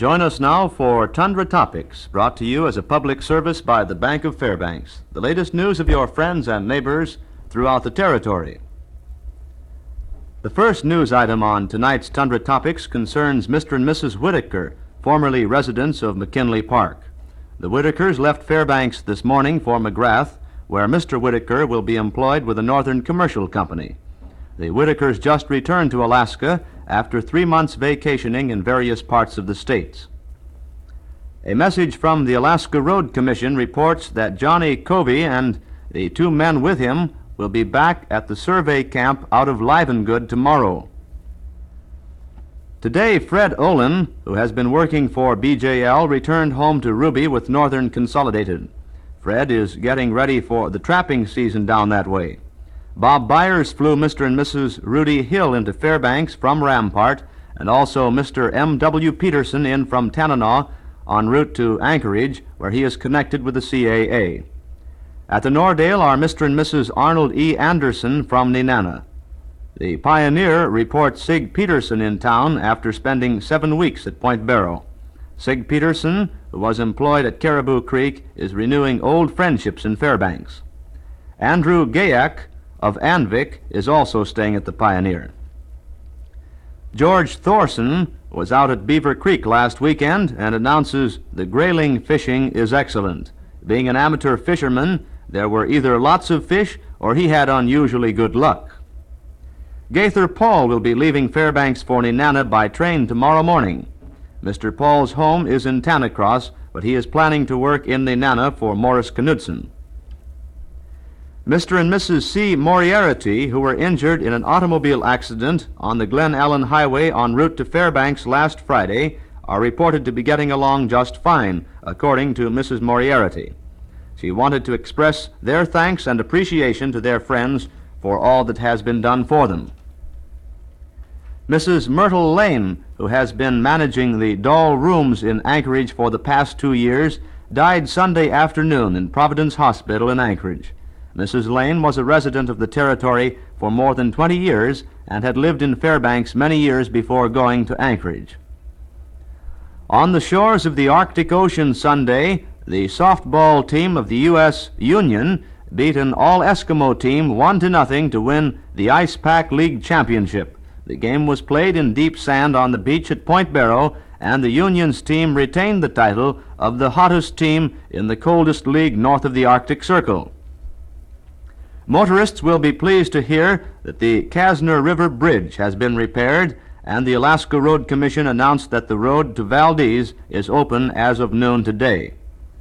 Join us now for Tundra Topics, brought to you as a public service by the Bank of Fairbanks. The latest news of your friends and neighbors throughout the territory. The first news item on tonight's Tundra Topics concerns Mr. and Mrs. Whitaker, formerly residents of McKinley Park. The Whitakers left Fairbanks this morning for McGrath, where Mr. Whitaker will be employed with a Northern Commercial Company. The Whitakers just returned to Alaska after 3 months vacationing in various parts of the states. A message from the Alaska Road Commission reports that Johnny Covey and the 2 men with him will be back at the survey camp out of Livengood tomorrow. Today, Fred Olin, who has been working for BJL, returned home to Ruby with Northern Consolidated. Fred is getting ready for the trapping season down that way. Bob Byers flew Mr. and Mrs. Rudy Hill into Fairbanks from Rampart, and also Mr. M.W. Peterson in from Tanana en route to Anchorage, where he is connected with the CAA. At the Nordale are Mr. and Mrs. Arnold E. Anderson from Nenana. The Pioneer reports Sig Peterson in town after spending 7 weeks at Point Barrow. Sig Peterson, who was employed at Caribou Creek, is renewing old friendships in Fairbanks. Andrew Gayak of Anvik is also staying at the Pioneer. George Thorson was out at Beaver Creek last weekend and announces the grayling fishing is excellent. Being an amateur fisherman, there were either lots of fish or he had unusually good luck. Gaither Paul will be leaving Fairbanks for Nenana by train tomorrow morning. Mr. Paul's home is in Tanacross, but he is planning to work in Nenana for Morris Knudsen. Mr. and Mrs. C. Moriarty, who were injured in an automobile accident on the Glen Allen Highway en route to Fairbanks last Friday, are reported to be getting along just fine, according to Mrs. Moriarty. She wanted to express their thanks and appreciation to their friends for all that has been done for them. Mrs. Myrtle Lane, who has been managing the doll rooms in Anchorage for the past 2 years, died Sunday afternoon in Providence Hospital in Anchorage. Mrs. Lane was a resident of the territory for more than 20 years and had lived in Fairbanks many years before going to Anchorage. On the shores of the Arctic Ocean Sunday, the softball team of the U.S. Union beat an all-Eskimo team 1-0 to win the Ice Pack League Championship. The game was played in deep sand on the beach at Point Barrow, and the Union's team retained the title of the hottest team in the coldest league north of the Arctic Circle. Motorists will be pleased to hear that the Kasner River Bridge has been repaired, and the Alaska Road Commission announced that the road to Valdez is open as of noon today.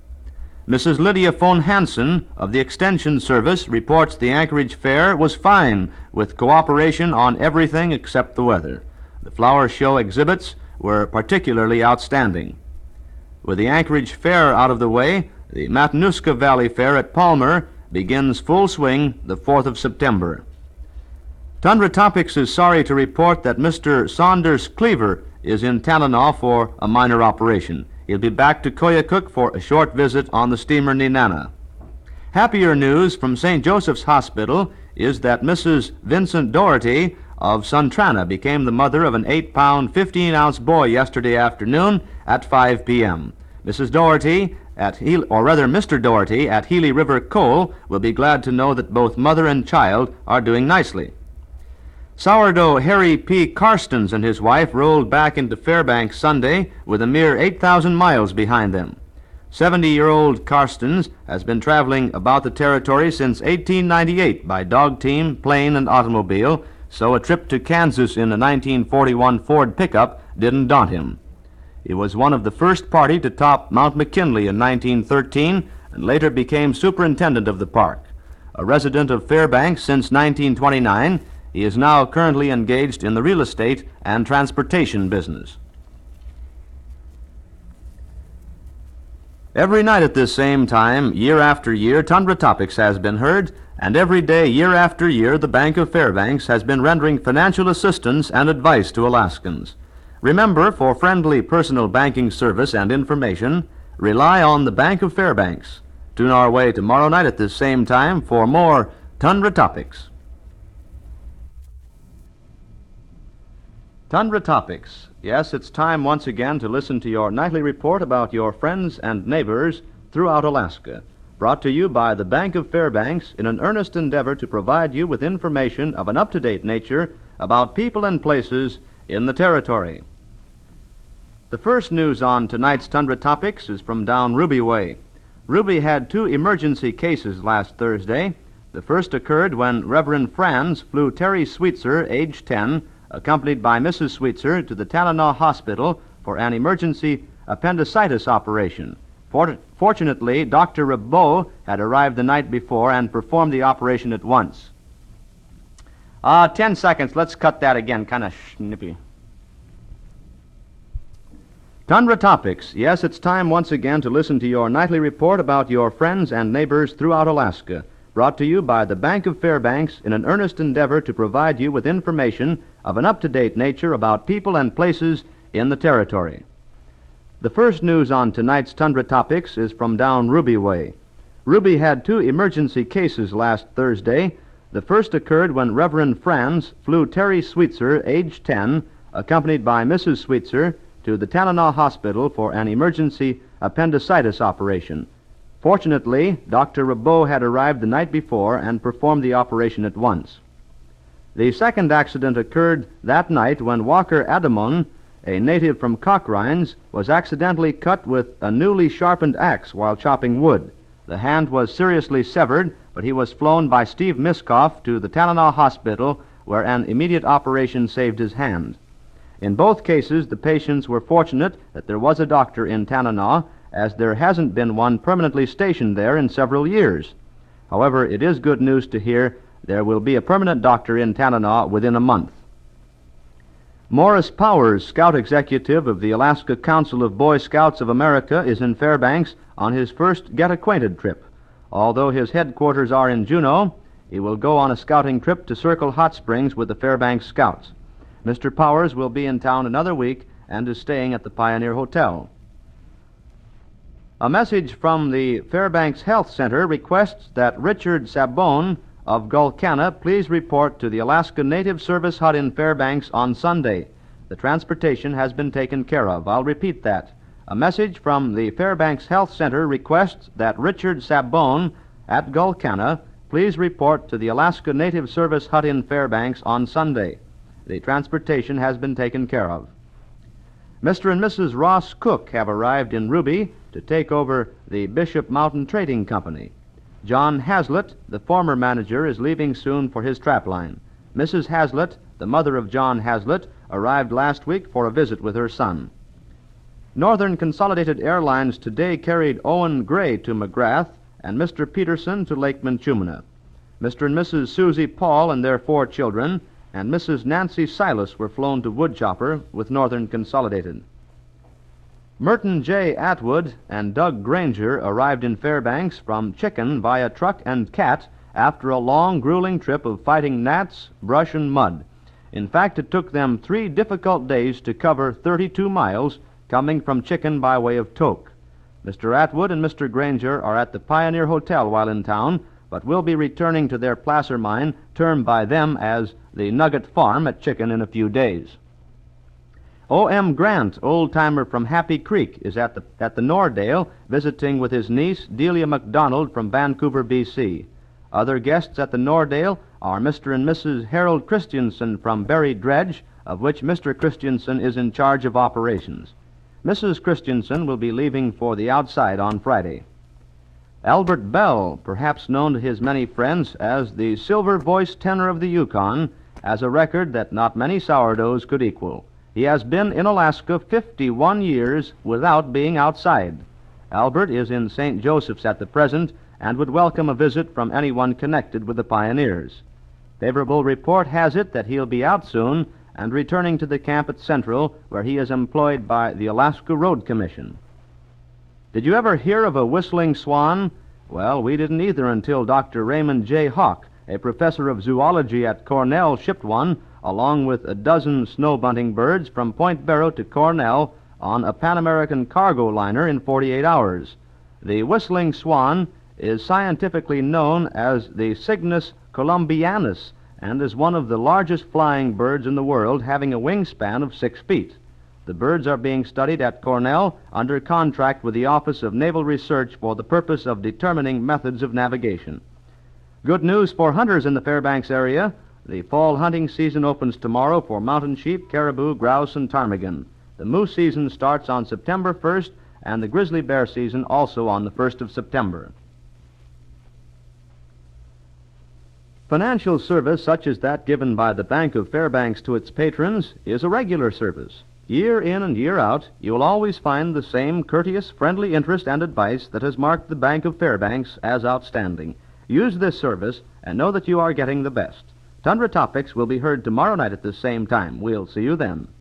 Mrs. Lydia von Hansen of the Extension Service reports the Anchorage Fair was fine, with cooperation on everything except the weather. The flower show exhibits were particularly outstanding. With the Anchorage Fair out of the way, the Matanuska Valley Fair at Palmer begins full swing the 4th of September. Tundra Topics is sorry to report that Mr. Saunders Cleaver is in Tanana for a minor operation. He'll be back to Koyukuk for a short visit on the steamer Nenana. Happier news from St. Joseph's Hospital is that Mrs. Vincent Doherty of Suntrana became the mother of an 8-pound, 15-ounce boy yesterday afternoon at 5 p.m. Mrs. Doherty Mr. Doherty at Healy River Coal will be glad to know that both mother and child are doing nicely. Sourdough Harry P. Karstens and his wife rolled back into Fairbanks Sunday with a mere 8,000 miles behind them. 70-year-old Karstens has been traveling about the territory since 1898 by dog team, plane, and automobile, so a trip to Kansas in a 1941 Ford pickup didn't daunt him. He was one of the first party to top Mount McKinley in 1913 and later became superintendent of the park. A resident of Fairbanks since 1929, he is now currently engaged in the real estate and transportation business. Every night at this same time, year after year, Tundra Topics has been heard, and every day, year after year, the Bank of Fairbanks has been rendering financial assistance and advice to Alaskans. Remember, for friendly personal banking service and information, rely on the Bank of Fairbanks. Tune our way tomorrow night at this same time for more Tundra Topics. Tundra Topics Yes, it's time once again to listen to your nightly report about your friends and neighbors throughout Alaska. Brought to you by the Bank of Fairbanks in an earnest endeavor to provide you with information of an up-to-date nature about people and places in the territory. The first news on tonight's Tundra Topics is from down Ruby Way. Ruby had 2 emergency cases last Thursday. The first occurred when Reverend Franz flew Terry Sweetser, age 10, accompanied by Mrs. Sweetser, to the Tanana Hospital for an emergency appendicitis operation. Fortunately, Dr. Rabot had arrived the night before and performed the operation at once. 10 seconds. Let's cut that again. Kind of snippy. Tundra Topics. Yes, it's time once again to listen to your nightly report about your friends and neighbors throughout Alaska. Brought to you by the Bank of Fairbanks in an earnest endeavor to provide you with information of an up-to-date nature about people and places in the territory. The first news on tonight's Tundra Topics is from down Ruby Way. Ruby had 2 emergency cases last Thursday. The first occurred when Reverend Franz flew Terry Sweetser, age 10, accompanied by Mrs. Sweetser, to the Tanana Hospital for an emergency appendicitis operation. Fortunately, Dr. Rabot had arrived the night before and performed the operation at once. The second accident occurred that night when Walker Adamon, a native from Cochrines, was accidentally cut with a newly sharpened axe while chopping wood. The hand was seriously severed, but he was flown by Steve Miskoff to the Tanana Hospital, where an immediate operation saved his hand. In both cases, the patients were fortunate that there was a doctor in Tanana, as there hasn't been one permanently stationed there in several years. However, it is good news to hear there will be a permanent doctor in Tanana within a month. Morris Powers, Scout Executive of the Alaska Council of Boy Scouts of America, is in Fairbanks on his first get-acquainted trip. Although his headquarters are in Juneau, he will go on a scouting trip to Circle Hot Springs with the Fairbanks Scouts. Mr. Powers will be in town another week and is staying at the Pioneer Hotel. A message from the Fairbanks Health Center requests that Richard Sabone of Gulkana please report to the Alaska Native Service Hut in Fairbanks on Sunday. The transportation has been taken care of. I'll repeat that. A message from the Fairbanks Health Center requests that Richard Sabone at Gulkana please report to the Alaska Native Service Hut in Fairbanks on Sunday. The transportation has been taken care of. Mr. and Mrs. Ross Cook have arrived in Ruby to take over the Bishop Mountain Trading Company. John Hazlitt, the former manager, is leaving soon for his trapline. Mrs. Hazlitt, the mother of John Hazlitt, arrived last week for a visit with her son. Northern Consolidated Airlines today carried Owen Gray to McGrath and Mr. Peterson to Lake Minchumina. Mr. and Mrs. Susie Paul and their 4 children and Mrs. Nancy Silas were flown to Woodchopper with Northern Consolidated. Merton J. Atwood and Doug Granger arrived in Fairbanks from Chicken via truck and cat after a long, grueling trip of fighting gnats, brush, and mud. In fact, it took them 3 difficult days to cover 32 miles, coming from Chicken by way of Tok. Mr. Atwood and Mr. Granger are at the Pioneer Hotel while in town, but will be returning to their placer mine, termed by them as the Nugget Farm at Chicken, in a few days. O.M. Grant, old-timer from Happy Creek, is at the Nordale visiting with his niece, Delia McDonald, from Vancouver, B.C. Other guests at the Nordale are Mr. and Mrs. Harold Christensen from Berry Dredge, of which Mr. Christensen is in charge of operations. Mrs. Christensen will be leaving for the outside on Friday. Albert Bell, perhaps known to his many friends as the silver-voiced tenor of the Yukon, has a record that not many sourdoughs could equal. He has been in Alaska 51 years without being outside. Albert is in St. Joseph's at the present and would welcome a visit from anyone connected with the Pioneers. Favorable report has it that he'll be out soon and returning to the camp at Central, where he is employed by the Alaska Road Commission. Did you ever hear of a whistling swan? Well, we didn't either until Dr. Raymond J. Hawk, a professor of zoology at Cornell, shipped one, along with a dozen snow-bunting birds, from Point Barrow to Cornell on a Pan American cargo liner in 48 hours. The whistling swan is scientifically known as the Cygnus columbianus and is one of the largest flying birds in the world, having a wingspan of 6 feet. The birds are being studied at Cornell under contract with the Office of Naval Research for the purpose of determining methods of navigation. Good news for hunters in the Fairbanks area. The fall hunting season opens tomorrow for mountain sheep, caribou, grouse, and ptarmigan. The moose season starts on September 1st, and the grizzly bear season also on the 1st of September. Financial service such as that given by the Bank of Fairbanks to its patrons is a regular service. Year in and year out, you will always find the same courteous, friendly interest and advice that has marked the Bank of Fairbanks as outstanding. Use this service and know that you are getting the best. Tundra Topics will be heard tomorrow night at the same time. We'll see you then.